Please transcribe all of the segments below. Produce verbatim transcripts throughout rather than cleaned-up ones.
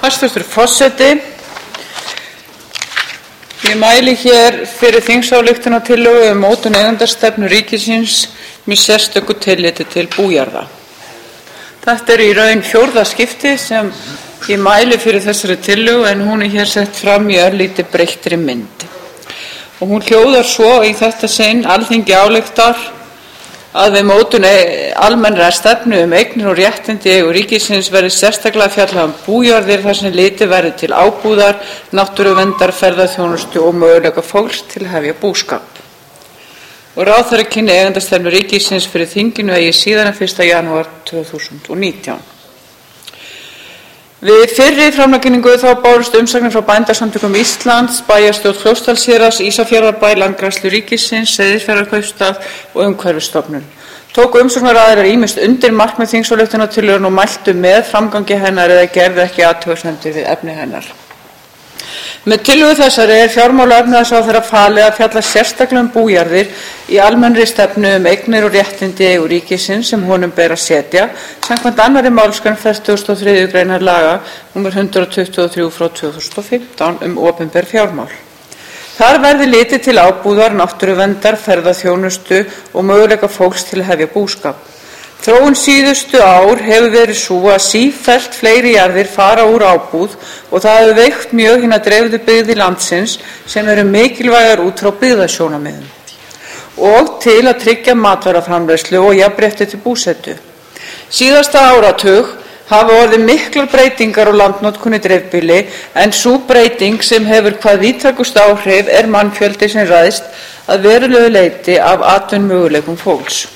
Hæstvirtur forseti, ég mæli hér fyrir þingsályktunartillögu um mótun eigendastefnu ríkisins með sérstöku tilliti til bújarða. Þetta er í raun fjórða skipti sem ég mæli fyrir þessari tillögu en hún er hér sett fram í örlítið breyttri mynd. Og hún hljóðar svo í þetta sinn: Alþingi ályktar að við mótun almennrar stefnu um eignir og réttindi í eigu ríkisins verði sérstaklega fjallað um bújarðir þar sem litið verði til ábúðar, náttúruverndar, ferðaþjónustu og möguleika fólks til að hefja búskap. Og ráðherra kynni eigendastefnu ríkisins fyrir þinginu eigi síðan en fyrsta janúar tvö þúsund og nítján. Við fyrri framlagningu þá bárust umsagnir frá Bændasamtökum Íslands, Bæjarstjórn Fljótsdalshéraðs, Ísafjarðarbæ, Landgræðslu ríkisins, Seyðisfjarðarkaupstað og Umhverfisstofnun. Tóku umsagnaraðilar ýmist undir markmið þingsályktunartillögunnar og mæltu með framgangi hennar eða gerðu ekki athugasemdir við efni hennar. Með tillögu þessari er fjármála- og efnahagsráðherra falið að fjalla sérstaklega um bújarðir í almennri stefnu um eignir og réttindi í eigu ríkisins sem honum ber að setja samkvæmt annarri málsgrein fertugasta og þriðju greinar laga númer hundrað tuttugu og þrjú frá tvö þúsund og fimmtán um opinber fjármál. Þar verði litið til ábúðar, náttúruverndar, ferðaþjónustu og möguleika fólks til að hefja búskap. Þróun síðustu ár hefur verið svo að sífellt fleiri jarðir fara úr ábúð og það hefur veikt mjög hina dreifðu byggðir landsins sem eru mikilvægar út frá byggðasjónarmiðum og til að tryggja matvælaframleiðslu og jafnrétti til búsetu. Síðasta áratug hafa orðið miklar breytingar á landnotkun í dreifbýli en sú breyting sem hefur hvað víðtækust áhrif er mannfjöldi sem ræðst að verulegu leyti af atvinnumöguleikum fólks.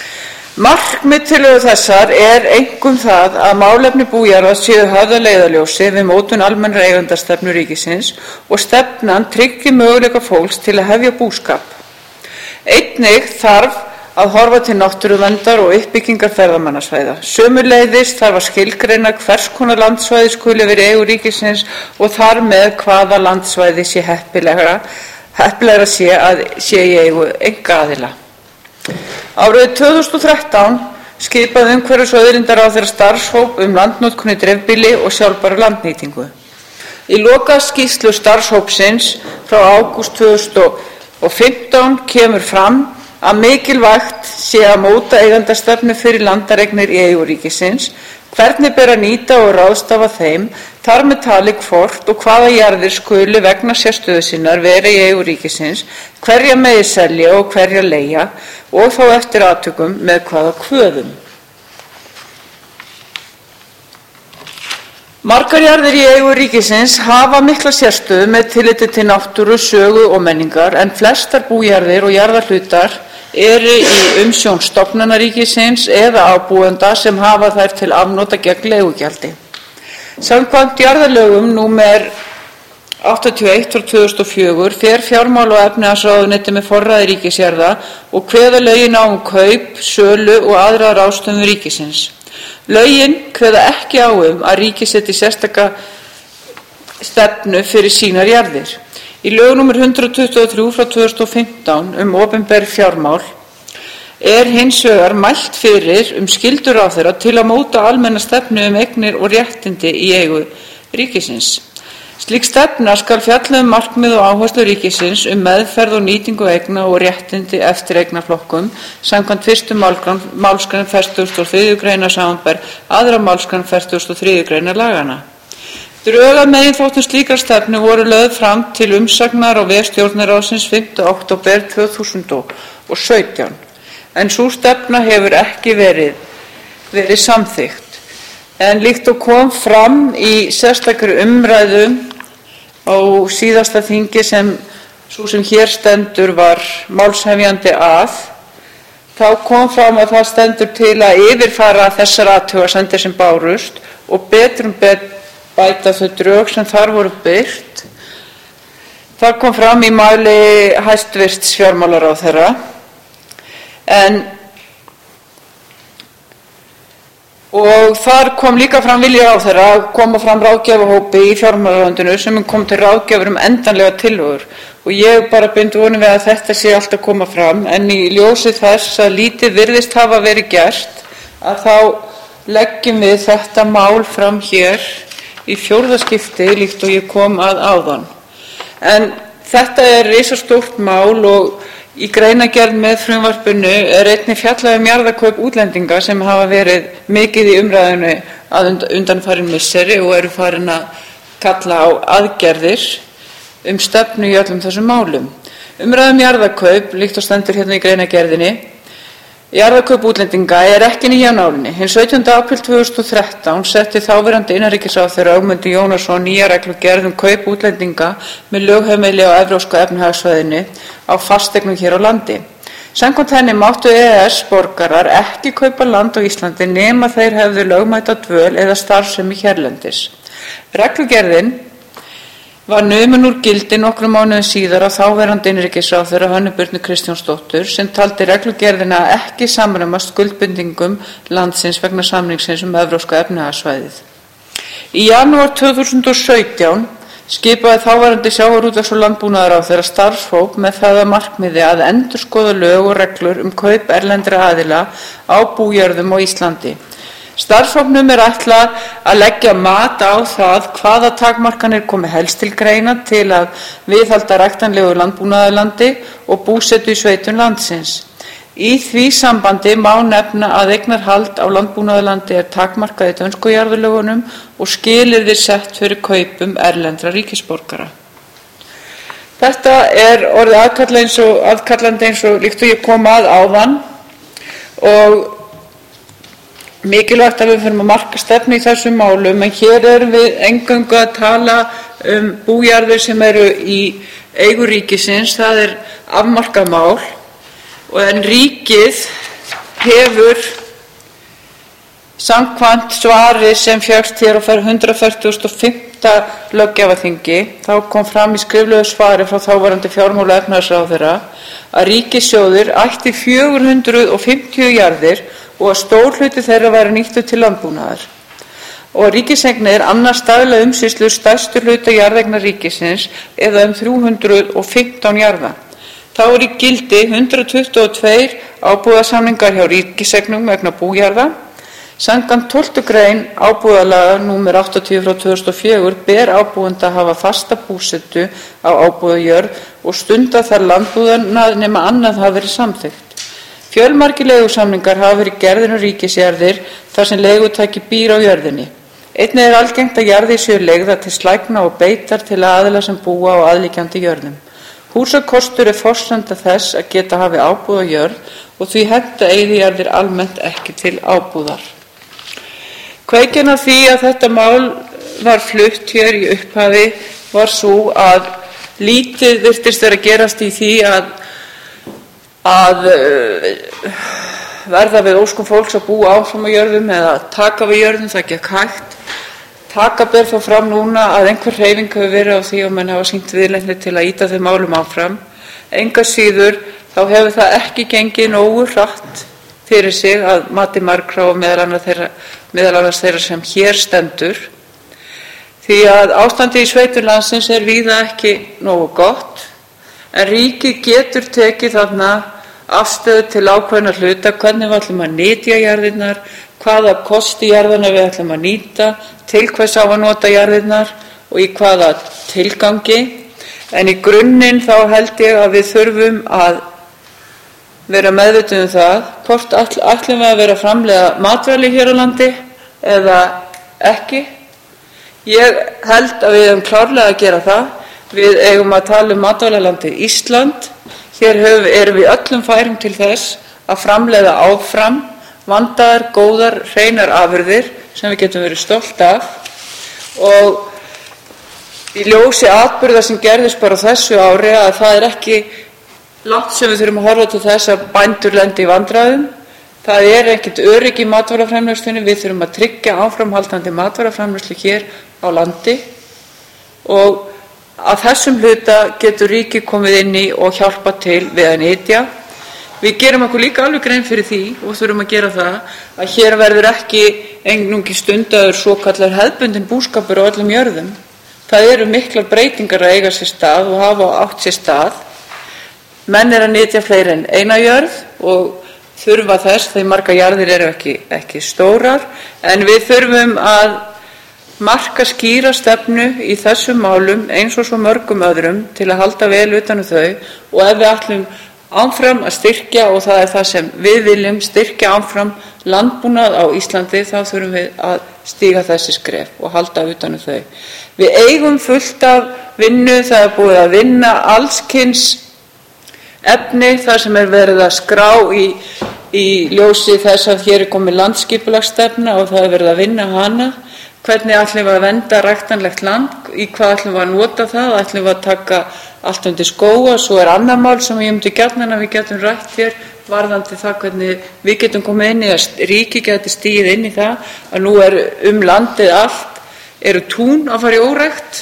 Markmið tillögu þessar er einkum það að málefni bújarða séu höfð að leiðarljósi við mótun almennrar eigendastefnu ríkisins og stefnan tryggi möguleika fólks til að hefja búskap. Einnig þarf að horfa til náttúruverndar og uppbyggingar ferðamannasvæða. Sömuleiðis þarf að skilgreina hvers konar landsvæði skuli vera í eigu ríkisins og þar með hvaða landsvæði sé heppilegra, heppilegra sé að sé í eigu einkaaðila. Árið tvö þúsund og þrettán skipaði umhverfis- og auðlindaráðherra starfshóp um landnotkun í dreifbýli og sjálfbæra landnýtingu. Í lokaskýrslu starfshópsins frá ágúst tvö þúsund og fimmtán kemur fram að mikilvægt sé að móta eigendastefnu fyrir landareignir í eigu ríkisins, hvernig ber að nýta og ráðstafa þeim, þar með talið hvort og hvaða jarðir skuli vegna sérstöðu sinnar vera í eigu ríkisins, hverja megi selja og hverja leigja og þá eftir atvikum með hvaða kvöðum. Margar jarðir í eigu ríkisins hafa mikla sérstöðu með tilliti til náttúru, sögu og menningar en flestar bújarðir og jarðarhlutar eru í umsjón stofnana ríkisins eða ábúenda sem hafa þær til afnota gegn leigugjaldi. Samkvæmt jarðalögum númer áttatíu og eitt frá tvö þúsund og fjögur fer fjármála- og efnahagsráðuneytið með forræði ríkisjarða og kveða lögin á um kaup, sölu og aðra ráðstöfun ríkisins. Lögin kveða ekki á um að ríkið setji sérstaka stefnu fyrir sínar jarðir. Í lög númer hundrað tuttugu og þrjú frá tvö þúsund og fimmtán um opinber fjármál er hins vegar mælt fyrir um skyldur ráðherra til að móta almenna stefnu um eignir og réttindi í eigu ríkisins. Slík stefna skal fjalla um markmið og áherslur ríkisins um meðferð og nýtingu eigna og réttindi eftir eignaflokkum samkvæmt fyrstu málsgrein fertugasta og þriðju greinar samanber aðra málsgrein fertugasta og þriðju greinar laganna. Drög að meginþáttum slíkrar stefnu voru lögð fram til umsagnar á vef Stjórnarráðsins fimmta október tvö þúsund og sautján en sú stefna hefur ekki verið, verið samþykkt. En líkt og kom fram í sérstakri umræðu á síðasta þingi sem sú sem hér stendur var málshefjandi að, þá kom fram að það stendur til að yfirfara þessar athugasemdir sem bárust og betur um betur bæta þau drög sem þar voru birt. Það kom fram í máli hæstvirts fjármálaráðherra en og þar kom líka fram vilji ráðherra að koma fram ráðgjafahópi í fjármálaráðuneytinu sem kom til ráðgjafar um endanlega tillögur og ég bara bind vonir við að þetta sé allt að koma fram en í ljósi þess að lítið virðist hafa verið gert að þá leggjum við þetta mál fram hér í fjórða skipti líkt og ég kom að áðan. En þetta er risastórt mál og í greinargerð með frumvarpinu er einnig fjallað um jarðakaup útlendinga sem hafa verið mikið í umræðinu að undanfarin misseri og eru farin að kalla á aðgerðir um stefnu í öllum þessum málum. Umræða um jarðakaup, líkt og stendur hérna í greinargerðinni, jarðakaup útlendinga er ekki ný af nálinni. Hinn sautjánda apríl tvö þúsund og þrettán setti þáverandi innanríkisráðherra Ögmundur Jónasson nýja reglugerð um kaup útlendinga með lögheimili á evrópska efnahagssvæðinu á fasteignum hér á landi. Samkvæmt henni máttu E E S-borgarar ekki kaupa land á Íslandi nema þeir hefðu lögmæta dvöl eða starfsemi hérlendis. Reglugerðin var numin úr gildi nokkrum mánuðum síðar af þáverandi innanríkisráðherra Hönnu Birnu Kristjánsdóttur sem taldi reglugerðina ekki samræmast skuldbindingum landsins vegna samningsins um evrópska efnahagssvæðið. Í janúar tvö þúsund og sautján skipaði þáverandi sjávarútvegs- og landbúnaðarráðherra starfshóp með það að markmiði að endurskoða lög og reglur um kaup erlendra aðila á bújörðum á Íslandi. Starfshópnum er ætlað að leggja mat á það hvaða takmarkanir komi helst til greina til að viðhalda ræktanlegu landbúnaðarlandi og búsetu í sveitum landsins. Í því sambandi má nefna að eignarhald á landbúnaðarlandi er takmarkað í dönsku jarðalögunum og skilyrði sett fyrir kaupum erlendra ríkisborgara. Þetta er orðið aðkallandi eins og, aðkallandi eins og líkt og ég kom að áðan og mikilvægt að við fyrir að marka stefnu í þessum málum, en hér erum við eingöngu að tala um bújarðir sem eru í eigu ríkisins, það er afmarkað mál, en ríkið hefur samkvæmt svari sem fékkst hér á hundrað fertugasta og fimmta löggjafarþingi, þá kom fram í skriflegu svari frá þáverandi fjármála- og efnahagsráðherra að ríkissjóður ætti fjögur hundruð fimmtíu jarðir og að stór hluti þeirra væri nýttur til landbúnaðar. Og ríkiseignir annast daglega umsýslu stærstu hluta jarðeigna ríkisins eða um þrjú hundruð og fimmtán jarða. Þá er í gildi hundrað tuttugu og tveir ábúðarsamningar hjá ríkiseignum vegna bújarða. Samkvæmt tólftu grein ábúðarlaga númer áttatíu frá tvö þúsund og fjögur ber ábúanda að hafa fasta búsetu á ábúðarjörð og stunda þar landbúnað nema annað hafi verið samþykkt. Fjölmargir leigusamningar hafa verið gerðir um ríkisjarðir þar sem leigutaki býr á jörðinni. Einnig er algengt að jarðir séu leigðar til slægna og beitar til aðila sem búa á aðliggjandi jörðum. Húsakostur er forsenda þess að geta hafi ábúð á jörð og því henta eyðijarðir almennt ekki til ábúðar. Kveikjan af því að þetta mál var flutt hér í upphafi var sú að lítið virtist vera að gerast í því að að verða við óskum fólks að búa áfram á jörðum eða taka við jörðum, það gekk hægt. Taka ber þó fram núna að einhver hreyfing hefur verið á því og menn hafa sýnt viðleitni til að ýta þeim málum áfram. Enga síður þá hefur það ekki gengið nógu hratt fyrir sig að mati margra og meðal annars þeirra, meðal annars þeirra sem hér stendur. Því að ástandið í sveitum landsins er víða ekki nógu gott, en ríkið getur tekið þarna afstöðu til ákveðna hluta, hvernig við ætlum að nýta jarðirnar, hvaða kosti jarðana við ætlum að nýta, til hvers á að nota jarðirnar og í hvaða tilgangi. En í grunninn þá held ég að við þurfum að vera meðvituð um það hvort ætlum við að vera að framleiða matvæli hér á landi eða ekki. Ég held að við eigum klárlega að gera það. Við eigum að tala um matvælalandi Ísland. Hér höfum, erum við öllum færum til þess að framleiða áfram vandaðar, góðar, hreinar afurðir sem við getum verið stolt af. Og í ljósi atburða sem gerðist bara á þessu ári að það er ekki langt sem við þurfum að horfa til þess að bændur lendi í vandræðum. Það er ekkert öryggi í matvælaframleiðslunni, við þurfum að tryggja áframhaldandi matvælaframleiðslu hér á landi og að þessum hluta getur ríkið komið inn í og hjálpa til við að nytja. Við gerum okkur líka alveg grein fyrir því og þurfum að gera það að hér verður ekki einungis stundaður svokallar hefðbundinn búskapur á öllum jörðum. Það eru miklar breytingar að eiga sér stað og hafa átt sér stað. Menn er að nytja fleiri en eina jörð og þurfa þess, þegar margar jarðir eru ekki, ekki stórar, en við þurfum að marka skýra stefnu í þessum málum eins og svo mörgum öðrum til að halda vel utan um þau, og ef við ætlum áfram að styrkja, og það er það sem við viljum, styrkja áfram landbúnað á Íslandi, þá þurfum við að stíga þessi skref og halda utan um þau. Við eigum fullt af vinnu, það er búið að vinna allskyns efni þar sem er verið að skrá í, í ljósi þess að hér er komið landsskipulagsstefna og það er verið að vinna hana. Hvernig ætlum við að vernda ræktanlegt land, í hvað ætlum við að nota það, ætlum við að taka allt undir skóga, svo er annað mál sem ég myndi gjarnan að við getum rætt hér varðandi það hvernig við getum komið inn í að ríki geti stigið inn í það að nú er um landið allt, eru tún að fara í órækt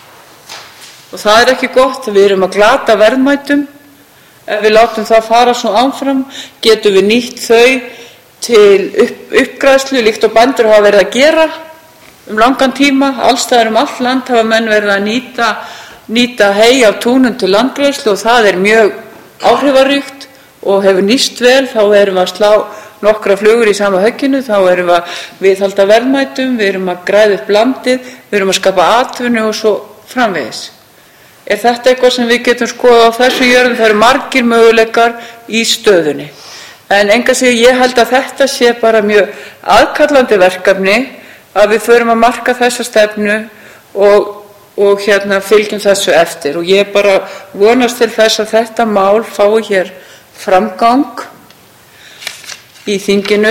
og það er ekki gott, við erum að glata verðmætum, ef við látum það fara svo áfram, getum við nýtt þau til upp, uppgræðslu líkt og bændur hafa verið að gera um langan tíma, allstaðar um allt land hafa menn verið að nýta, nýta hey af túnum til landgræðslu og það er mjög áhrifaríkt og hefur nýst vel, þá erum við að slá nokkra flugur í sama högginu, þá erum við að viðhalda verðmætum, við erum að græða upp landið, við erum að skapa atvinnu og svo framvegis. Er þetta eitthvað sem við getum skoðað á þessu jörðum? Það eru margir möguleikar í stöðunni. En enga sig, ég held að þetta sé bara mjög aðkallandi verkefni að við förum að marka þessa stefnu og, og hérna fylgjum þessu eftir. Og ég bara vonast til þess að þetta mál fái hér framgang í þinginu,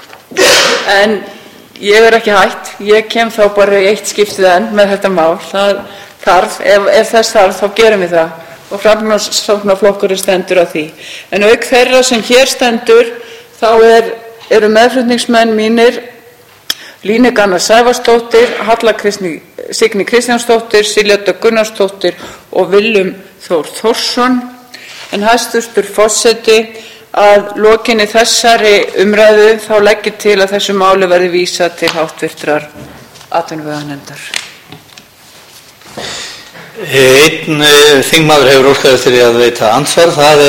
en ég er ekki hætt, ég kem þá bara í eitt skiptið enn með þetta mál. Það þarf, ef, ef þess þarf, þá gerum við það og Framsóknarflokkurinn stendur að því. En auk þeirra sem hér stendur, þá er, eru meðflutningsmenn mínir Líneik Anna Sævarsdóttir, Halla Kristný, Signý Kristjánsdóttir, Silja Dögg Gunnarsdóttir og Willum Þór Þórsson. En hæstvirtur forseti, að lokinni þessari umræðu þá legg ég til að þessu máli verði vísað til háttvirtrar atvinnuveganefndar. Einn þingmaður hefur óskað eftir að veita andsvar, það er